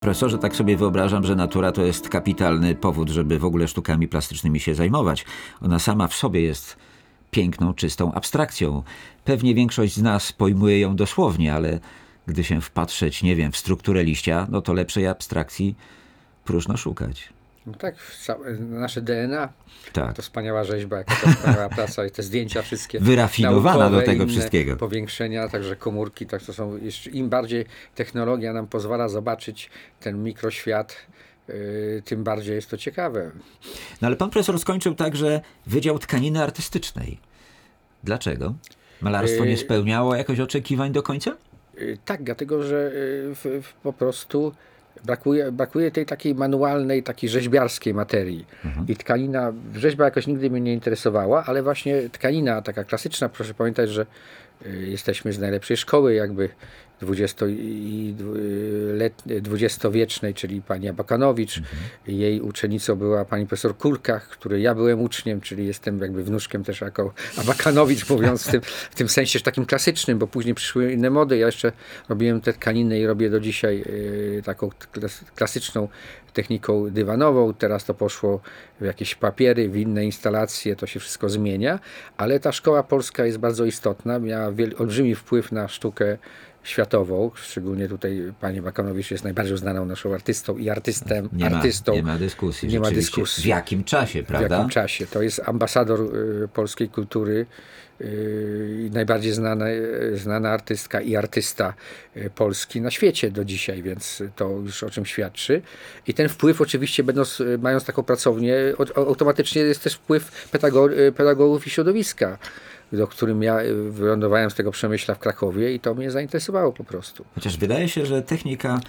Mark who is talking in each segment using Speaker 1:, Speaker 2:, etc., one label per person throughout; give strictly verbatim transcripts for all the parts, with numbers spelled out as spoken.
Speaker 1: Profesorze, tak sobie wyobrażam, że natura to jest kapitalny powód, żeby w ogóle sztukami plastycznymi się zajmować. Ona sama w sobie jest piękną, czystą abstrakcją. Pewnie większość z nas pojmuje ją dosłownie, ale gdy się wpatrzeć, nie wiem, w strukturę liścia, no to lepszej abstrakcji próżno szukać.
Speaker 2: No tak, nasze D N A,
Speaker 1: Tak.
Speaker 2: to wspaniała rzeźba, jaka to wspaniała praca i te zdjęcia wszystkie
Speaker 1: Wyrafinowana
Speaker 2: naukowe,
Speaker 1: do tego
Speaker 2: inne
Speaker 1: wszystkiego.
Speaker 2: powiększenia, także komórki, tak to są, jeszcze, im bardziej technologia nam pozwala zobaczyć ten mikroświat, yy, tym bardziej jest to ciekawe.
Speaker 1: No ale pan profesor skończył także Wydział Tkaniny Artystycznej. Dlaczego? Malarstwo nie spełniało jakoś oczekiwań do końca?
Speaker 2: Yy, tak, dlatego, że yy, w, w, po prostu Brakuje, brakuje tej takiej manualnej, takiej rzeźbiarskiej materii. Mhm. I tkanina, rzeźba jakoś nigdy mnie nie interesowała, ale właśnie tkanina taka klasyczna, proszę pamiętać, że y, jesteśmy z najlepszej szkoły jakby dwudziesto i dwudziestowiecznej, czyli pani Abakanowicz. Mhm. Jej uczennicą była pani profesor Kurkach, której ja byłem uczniem, czyli jestem jakby wnuczkiem też jako Abakanowicz, mówiąc w tym, w tym sensie takim klasycznym, bo później przyszły inne mody. Ja jeszcze robiłem te tkaniny i robię do dzisiaj y, taką klasyczną techniką dywanową. Teraz to poszło w jakieś papiery, w inne instalacje, to się wszystko zmienia, ale ta szkoła polska jest bardzo istotna, miała wiel- olbrzymi wpływ na sztukę światową, szczególnie tutaj pani Abakanowicz jest najbardziej uznaną naszą artystą i artystem,
Speaker 1: nie ma,
Speaker 2: artystą.
Speaker 1: Nie ma dyskusji.
Speaker 2: Nie ma dyskusji.
Speaker 1: W jakim czasie, prawda?
Speaker 2: W jakim czasie. To jest ambasador y, polskiej kultury i y, najbardziej znana, y, znana artystka i artysta y, polski na świecie do dzisiaj, więc to już o czym świadczy. I ten wpływ oczywiście, będąc, mając taką pracownię, o, automatycznie jest też wpływ pedago- pedagogów i środowiska, do którym ja wylądowałem z tego Przemyśla w Krakowie i to mnie zainteresowało po prostu.
Speaker 1: Chociaż wydaje się, że technika,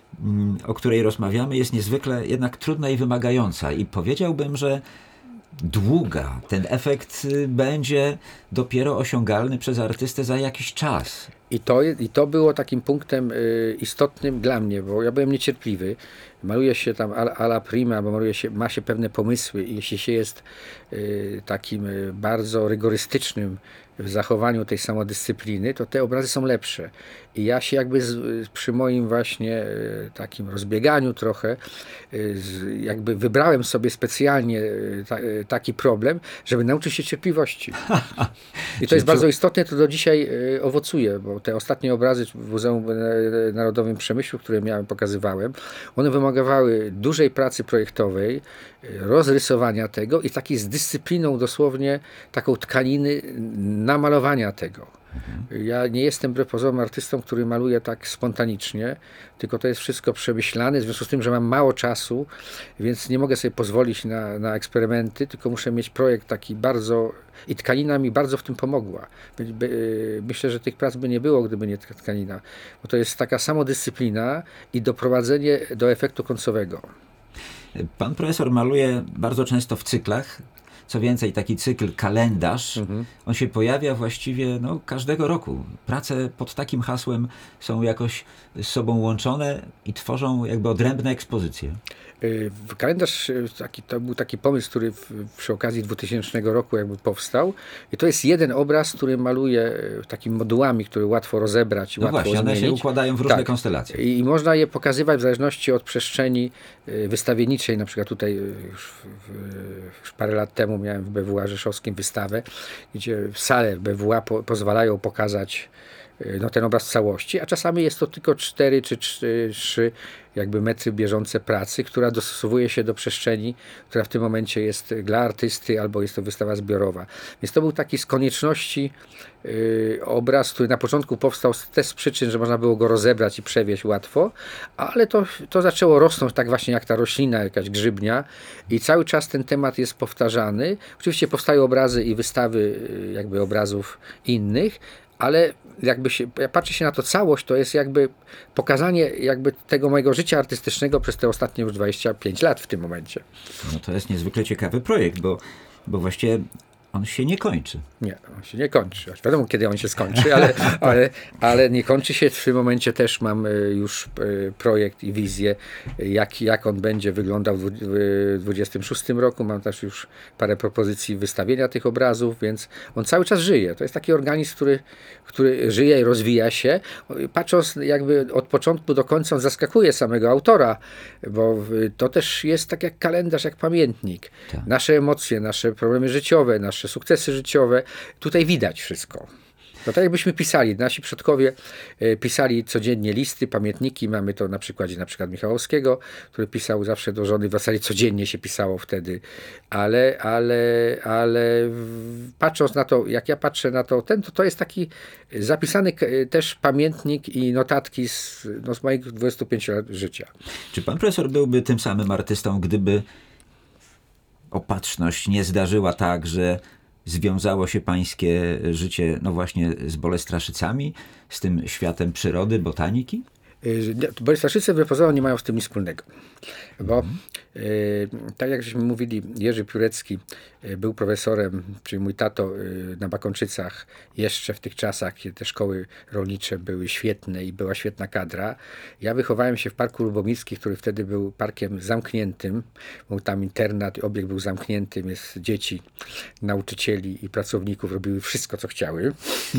Speaker 1: o której rozmawiamy, jest niezwykle jednak trudna i wymagająca i powiedziałbym, że długa. Ten efekt będzie dopiero osiągalny przez artystę za jakiś czas.
Speaker 2: I to, I to było takim punktem y, istotnym dla mnie, bo ja byłem niecierpliwy. Maluje się tam alla prima, bo maluje się, ma się pewne pomysły i jeśli się jest y, takim y, bardzo rygorystycznym w zachowaniu tej samodyscypliny, to te obrazy są lepsze. I ja się jakby z, przy moim właśnie y, takim rozbieganiu trochę, y, z, jakby wybrałem sobie specjalnie y, ta, y, taki problem, żeby nauczyć się cierpliwości. I to jest bardzo istotne, to do dzisiaj y, owocuje, bo te ostatnie obrazy w Muzeum Narodowym Przemyślu, które miałem, pokazywałem, one wymagały dużej pracy projektowej, rozrysowania tego i takiej z dyscypliną dosłownie taką tkaniny namalowania tego. Mhm. Ja nie jestem wbrew pozorom artystą, który maluje tak spontanicznie, tylko to jest wszystko przemyślane, w związku z tym, że mam mało czasu, więc nie mogę sobie pozwolić na, na eksperymenty, tylko muszę mieć projekt taki bardzo, i tkanina mi bardzo w tym pomogła. By, by, myślę, że tych prac by nie było, gdyby nie tkanina, bo to jest taka samodyscyplina i doprowadzenie do efektu końcowego.
Speaker 1: Pan profesor maluje bardzo często w cyklach. Co więcej, taki cykl kalendarz, mhm. on się pojawia właściwie no, każdego roku. Prace pod takim hasłem są jakoś z sobą łączone i tworzą jakby odrębne ekspozycje.
Speaker 2: Kalendarz, taki, to był taki pomysł, który w, przy okazji dwutysięcznego roku jakby powstał. I to jest jeden obraz, który maluje takimi modułami, które łatwo rozebrać.
Speaker 1: No
Speaker 2: łatwo
Speaker 1: właśnie, one
Speaker 2: zmienić.
Speaker 1: się układają w różne
Speaker 2: tak.
Speaker 1: konstelacje.
Speaker 2: I, I można je pokazywać w zależności od przestrzeni wystawienniczej. Na przykład tutaj już, w, już parę lat temu miałem w B W A Rzeszowskim wystawę, gdzie sale B W A po, pozwalają pokazać no, ten obraz w całości, a czasami jest to tylko cztery czy trzy jakby metry bieżące pracy, która dostosowuje się do przestrzeni, która w tym momencie jest dla artysty, albo jest to wystawa zbiorowa. Więc to był taki z konieczności yy, obraz, który na początku powstał też z przyczyn, że można było go rozebrać i przewieźć łatwo, ale to, to zaczęło rosnąć tak właśnie jak ta roślina, jakaś grzybnia i cały czas ten temat jest powtarzany. Oczywiście powstają obrazy i wystawy yy, jakby obrazów innych, ale jakby się, jak patrzy się na to całość, to jest jakby pokazanie jakby tego mojego życia artystycznego przez te ostatnie już dwadzieścia pięć lat w tym momencie.
Speaker 1: No to jest niezwykle ciekawy projekt, bo, bo właściwie On się nie kończy.
Speaker 2: Nie, on się nie kończy. Wiadomo, kiedy on się skończy, ale, ale, ale nie kończy się. W tym momencie też mam już projekt i wizję, jak, jak on będzie wyglądał w dwudziestym szóstym roku. Mam też już parę propozycji wystawienia tych obrazów, więc on cały czas żyje. To jest taki organizm, który, który żyje i rozwija się. Patrząc jakby od początku do końca, on zaskakuje samego autora, bo to też jest tak jak kalendarz, jak pamiętnik.
Speaker 1: Tak.
Speaker 2: Nasze emocje, nasze problemy życiowe, nasze sukcesy życiowe, tutaj widać wszystko. No tak jakbyśmy pisali, nasi przodkowie e, pisali codziennie listy, pamiętniki, mamy to na przykładzie na przykład Michałowskiego, który pisał zawsze do żony, w zasadzie codziennie się pisało wtedy, ale, ale, ale w, patrząc na to, jak ja patrzę na to, ten, to, to jest taki zapisany k- też pamiętnik i notatki z, no, z moich dwudziestu pięciu lat życia.
Speaker 1: Czy pan profesor byłby tym samym artystą, gdyby opatrzność nie zdarzyła tak, że związało się pańskie życie, no właśnie, z Bolestraszycami, z tym światem przyrody, botaniki?
Speaker 2: Bolestraszyce wbrew pozorom nie mają z tym nic wspólnego, bo mhm. y, tak jak żeśmy mówili, Jerzy Piórecki y, był profesorem, czyli mój tato y, na Bakonczycach jeszcze w tych czasach, kiedy te szkoły rolnicze były świetne i była świetna kadra. Ja wychowałem się w Parku Lubomirskim, który wtedy był parkiem zamkniętym, był tam internat, obiekt był zamknięty, więc dzieci, nauczycieli i pracowników robiły wszystko, co chciały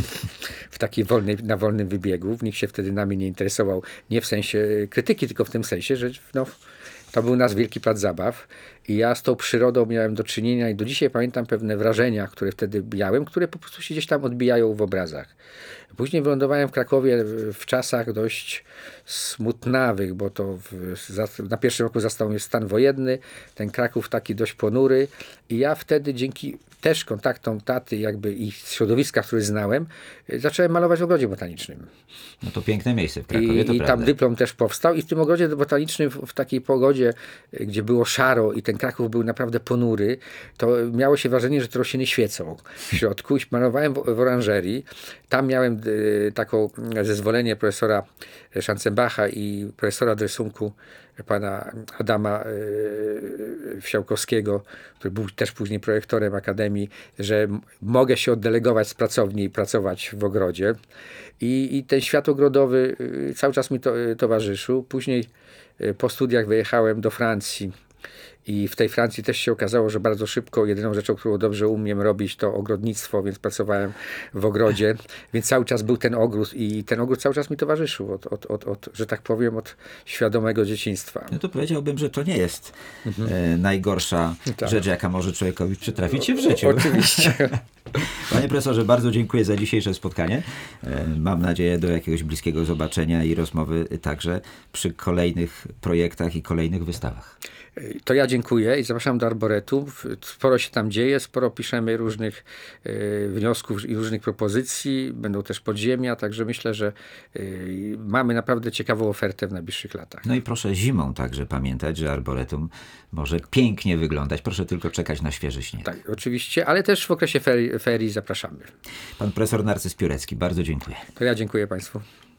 Speaker 2: w takiej wolnej, na wolnym wybiegu. Nikt się wtedy nami nie interesował. Nie w sensie krytyki, tylko w tym sensie, że no, to był nasz wielki plac zabaw i ja z tą przyrodą miałem do czynienia i do dzisiaj pamiętam pewne wrażenia, które wtedy miałem, które po prostu się gdzieś tam odbijają w obrazach. Później wylądowałem w Krakowie w czasach dość smutnawych, bo to w, na pierwszym roku zastał mnie stan wojenny, ten Kraków taki dość ponury i ja wtedy dzięki też kontaktom taty jakby i środowiska, które znałem, zacząłem malować w ogrodzie botanicznym.
Speaker 1: No to piękne miejsce w Krakowie,
Speaker 2: I,
Speaker 1: to
Speaker 2: i
Speaker 1: prawda.
Speaker 2: tam dyplom też powstał i w tym ogrodzie botanicznym w, w takiej pogodzie, gdzie było szaro i ten Kraków był naprawdę ponury, to miało się wrażenie, że te rośliny świecą w środku. I malowałem w, w oranżerii. Tam miałem y, taką zezwolenie profesora Schanzenbacha i profesora od rysunku pana Adama y, Wsiałkowskiego, który był też później projektorem Akademii, że m- mogę się oddelegować z pracowni i pracować w ogrodzie. I, i ten świat ogrodowy y, cały czas mi to, y, towarzyszył. Później y, po studiach wyjechałem do Francji. I w tej Francji też się okazało, że bardzo szybko jedyną rzeczą, którą dobrze umiem robić, to ogrodnictwo, więc pracowałem w ogrodzie, więc cały czas był ten ogród i ten ogród cały czas mi towarzyszył, od, od, od, od, że tak powiem, od świadomego dzieciństwa.
Speaker 1: No to powiedziałbym, że to nie jest mhm. e, najgorsza
Speaker 2: tak.
Speaker 1: rzecz, jaka może człowiekowi przytrafić się w życiu.
Speaker 2: Oczywiście.
Speaker 1: Panie profesorze, bardzo dziękuję za dzisiejsze spotkanie. E, mam nadzieję do jakiegoś bliskiego zobaczenia i rozmowy także przy kolejnych projektach i kolejnych wystawach.
Speaker 2: To ja dziękuję i zapraszam do Arboretum. Sporo się tam dzieje, sporo piszemy różnych y, wniosków i różnych propozycji. Będą też podziemia, także myślę, że y, mamy naprawdę ciekawą ofertę w najbliższych latach.
Speaker 1: No i proszę zimą także pamiętać, że Arboretum może pięknie wyglądać. Proszę tylko czekać na świeży śnieg.
Speaker 2: Tak, oczywiście, ale też w okresie ferii, ferii zapraszamy.
Speaker 1: Pan profesor Narcyz Piórecki, bardzo dziękuję.
Speaker 2: To ja dziękuję Państwu.